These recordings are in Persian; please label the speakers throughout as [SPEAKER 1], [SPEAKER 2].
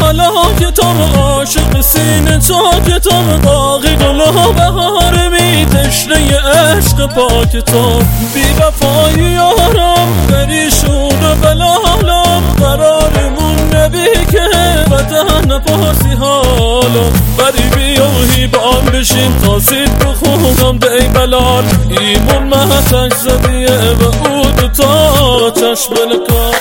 [SPEAKER 1] حالا که تو عاشق سینه تو که تو باقی گل و بهار می تشنه عشق پاک تو بی وفای یارم پریشون و بلالم قرارمون نبی که بدن نپاسی حالا بری بیاهی با هم بشیم تا سید بخونم دی بلال ایمون محتش زدیه و او دوتا چشم لکار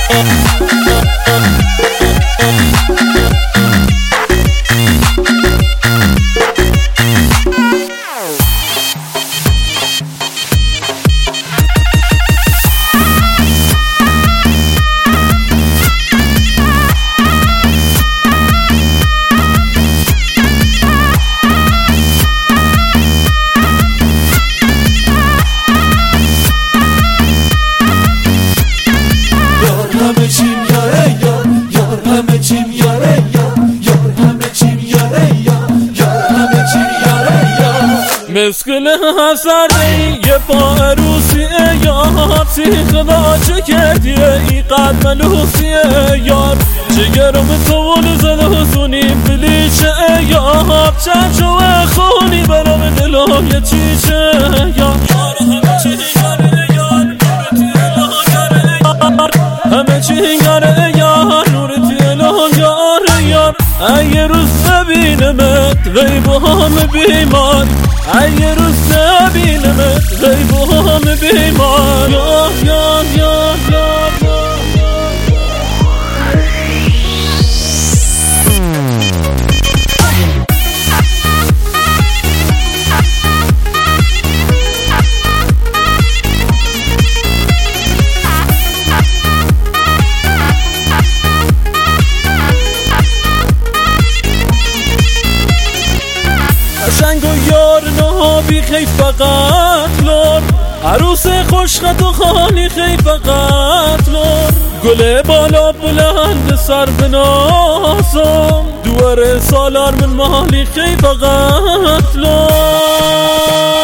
[SPEAKER 1] مسکل حسنی یه پا عروسیه یار سیخ ناچه کردیه ای قد ملوسیه یار جگرم طول زده حسونی بلیشه یار چند خونی برام دلم یه چیشه یار همه چی گره یار نورتی الان یار یار ای روز نبینمت غیب هم بیمار ای روز نبینمت غیب هم بیمار یار یار یار یار قشنگ و یار نهابی خیلی فقط لور عروس خوشخط و خالی خیلی فقط لور گله بالا بلند سر بناسم دوار سالار من مالی خیلی فقط لور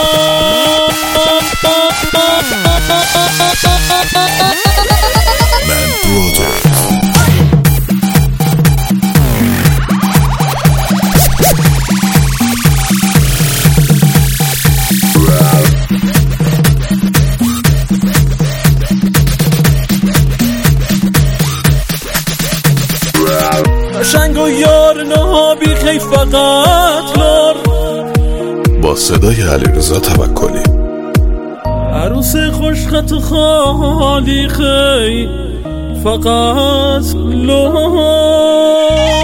[SPEAKER 1] قشنگ و یار نهابی خیلی فقط لور
[SPEAKER 2] با صدای علیرضا توکلی
[SPEAKER 1] عروس خوشخط و خالی خیلی فقط لور